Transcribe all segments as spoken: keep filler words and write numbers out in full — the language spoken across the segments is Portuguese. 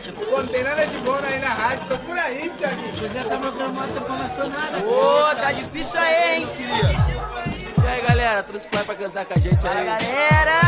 Pô, não tem nada de bom aí na rádio. Procura aí, Thiaguinho. Você tá procurando moto, não começou nada. Ô, tá difícil aí, hein, querido? E aí, galera, trouxe o pai pra cantar com a gente aí. Fala, galera!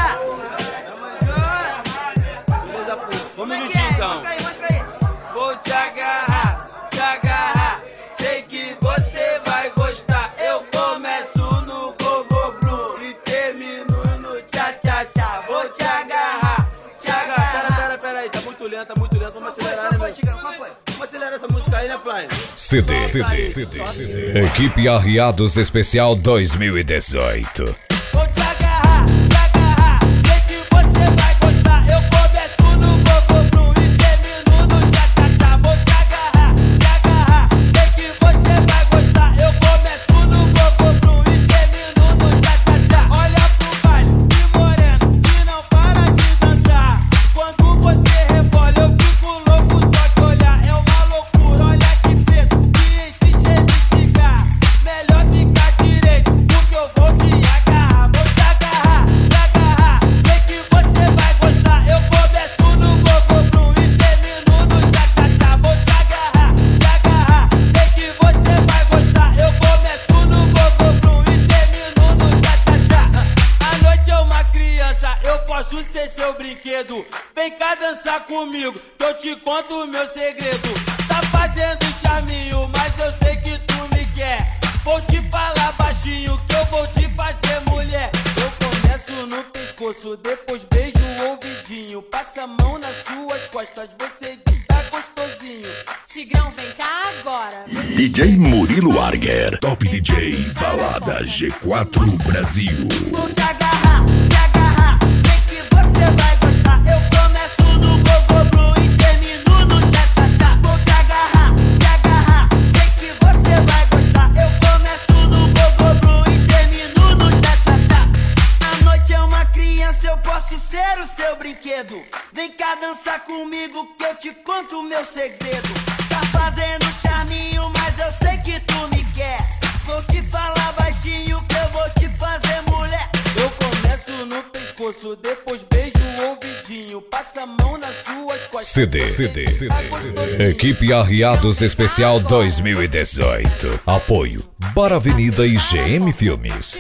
Beleza, pô. Vamos Como é que juntinho, é? então. Mostra aí, mostra aí. Vou te agarrar, te agarrar. Sei que você vai gostar. Eu começo no gogo blu e termino no tchá tchá tchá. Vou te agarrar, te agarrar. Pera, pera, pera aí, tá muito lento, tá muito lento. Vamos acelerar, né, meu? Vamos acelerar essa música aí, né, Fly? C D, C D, C D, C D. Equipe Arriados Especial dois mil e dezoito. Vou te agarrar, te agarrar. Sei que você vai gostar. Eu começo no gogo blu e termino no tchá tchá tchá. Vou te agarrar, te agarrar. Sei que você vai gostar. Eu começo no gogo blu e termino no tchá tchá tchá. Olha pro baile, que moreno, que não para de dançar. Quando você rebola, eu fico louco só de olhar. É uma loucura, olha que peso, que insiste em me xingar. Melhor ficar direito, porque eu vou te agarrar. Vou te agarrar, te agarrar. Sei que você vai gostar. Eu começo no gogo blu e termino no tchá tchá tchá. Vou te agarrar, te agarrar. Sei que você vai gostar. Eu começo no gogo blu e termino no tchá tchá tchá. A noite é uma criança, eu posso ser seu brinquedo. Vem cá dançar comigo, que eu te conto o meu segredo. Tá fazendo charminho, mas eu sei que tu me quer. Vou te falar baixinho, que eu vou te fazer mulher. Eu começo no pescoço, depois beijo o ouvidinho. Passa a mão nas suas costas, você diz tá gostosinho. Tigrão, vem cá agora. D J Murilo Arger, Top D J Balada G quatro Brasil. Vou te agarrar, te agarrar. Sei que você vai gostar. Eu começo no gogo blu e termino no tchá tchá tchá. Vou te agarrar, te agarrar. Sei que você vai gostar. Eu começo no gogo blu e termino no tchá tchá tchá. A noite é uma criança, eu posso ser o seu brinquedo. Vem cá dançar comigo que eu te conto o meu segredo. Tá fazendo charminho, mas eu sei que tu me quer. Vou te falar baixinho que eu vou te fazer mulher. Eu começo no pescoço, depois beijo o ouvidinho. Passa a mão nas suas costas. C D, C D, C D. Equipe Arriados Especial dois mil e dezoito. Apoio Bar Avenida e G M Filmes.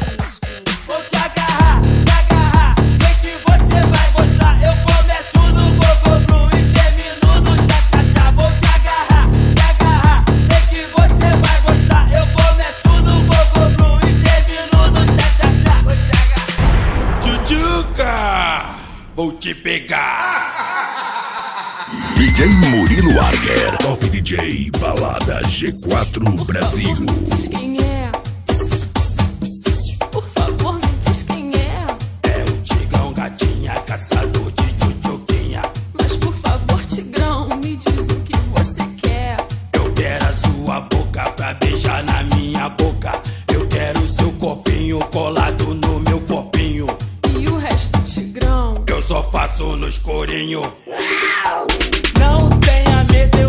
Vou te agarrar, te agarrar. Sei que você vai gostar. Eu começo no gogo blu e termino no tchá tchá tchá. Vou te agarrar, te agarrar. Sei que você vai gostar. Eu começo no gogo blu e termino no tchá tchá tchá. Vou te agarrar. Tchutchuca, vou te pegar. D J Murilo Arger, Top D J Balada G quatro Brasil. Diz quem é. Por favor, me diz quem é. É o Tigrão, gatinha, caçador de tchutchuquinha. Mas por favor, Tigrão, me diz o que você quer. Eu quero a sua boca pra beijar na minha boca. Eu quero o seu corpinho colado no meu corpinho. E o resto, Tigrão? Eu só faço no escurinho. Não tenha medo, eu